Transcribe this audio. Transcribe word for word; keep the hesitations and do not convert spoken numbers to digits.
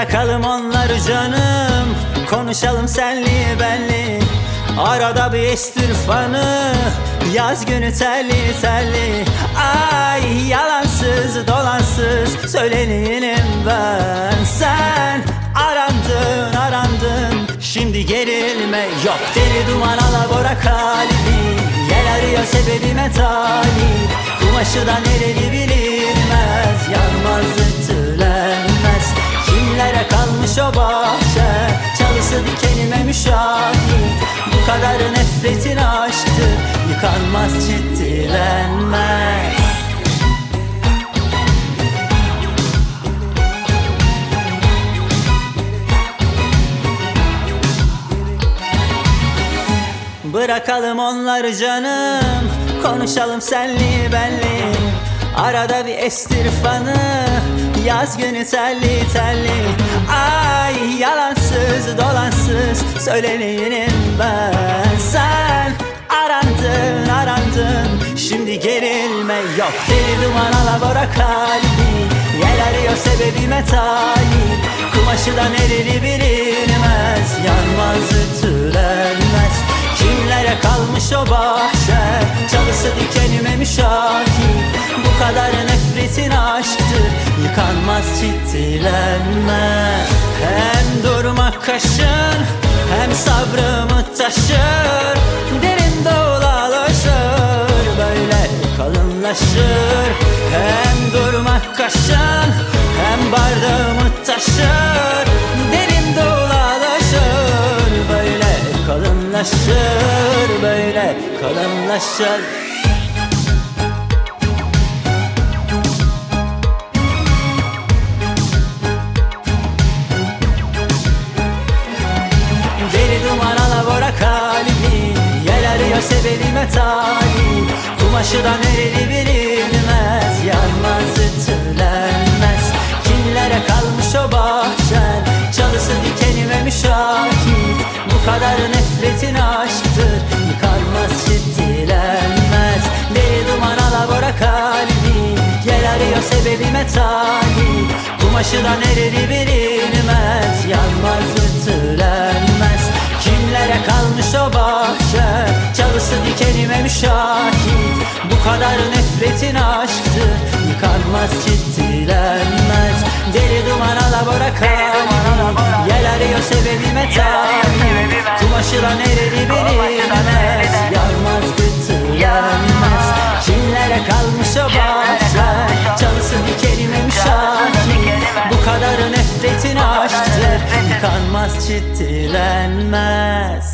Bırakalım onları canım, konuşalım senli benli. Arada bir estir fanı, yaz günü telli telli. Ay yalansız dolansız söyleneyim ben. Sen arandın arandın, şimdi gerilme yok. Deli duman alabora kalbi, yel arıyor sebebime talip. Kumaşı da nereli bilinmez, yanmaz ütülenmez. Kimlere kalmış o bahçe, çalısı dikenime müşahit. Bu kadar nefretin aşktır, yıkanmaz ciddilenmez. Bırakalım onları canım, konuşalım senli benli. Arada bir estir fanı, yaz günü telli telli. Ay yalansız dolansız söyleneyim ben. Sen arandın arandın, şimdi gerilme yok. Deli duman alabora kalbi, yel arıyor sebebime talip. Kumaşı da nereli bilinmez, yanmaz ütülenmez. Kimlere kalmış o bahçe, çalısı dikenime müşahit. Bu kadar nefretin aşktır, yıkanmaz ciddilenmez. Hem durmak kaşın, hem sabrımı taşır. Derin dolalaşır, böyle kalınlaşır. Hem durmak kaşın, hem bardağımı taşır. Derin dolalaşır, böyle kalınlaşır, böyle kalınlaşır. Deli duman alabora kalbi, yel arıyor sebebime talip. Kumaşı da nereli bilinmez, yanmaz ütülenmez. Kimlere kalmış o bahçen, çalısı dikenime müşahit. Bu kadar nefretin aşktır, yıkanmaz ciddilenmez. Deli duman alabora kalbi, yel arıyor sebebime talip. Kumaşı da nereli bilinmez, yanmaz ütülenmez. Kimlere kalmış o bahçe, çalısı dikenime müşahit. Bu kadar nefretin aşktır, yıkanmaz ciddilenmez. Deli duman alabora kalbi, yel arıyor sebebime talip. Kumaşı da nereli bilinmez, yanmaz ütülenmez. Kimlere kalmış o bahçe, çalısı dikenime müşahit. Bu kadar nefretin aşktır, yıkanmaz ciddilenmez.